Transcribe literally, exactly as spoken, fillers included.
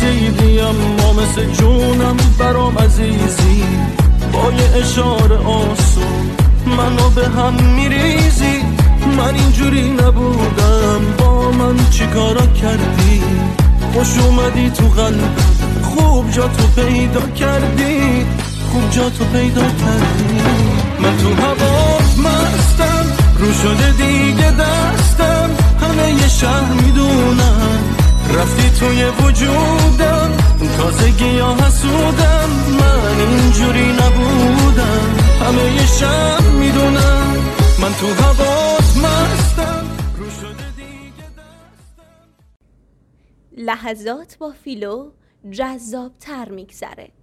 رسیدی اما مثل جونم برام عزیزی، با یه اشاره آسون منو به هم میریزی. من اینجوری نبودم، با من چی کارا کردی؟ خوش اومدی تو قلبم، خوب جا تو پیدا کردی، خوب جا تو پیدا کردی. من تو هوات مستم، رو شده دیگه دستم، همه یه شهر میدونم رفتی توی وجودم، تازگی ها حسودم، من اینجوری نبودم، همه یه شهر میدونم من تو هوات مستم، رو شده دیگه دستم. لحظات با فیلو جذاب تر میگذره.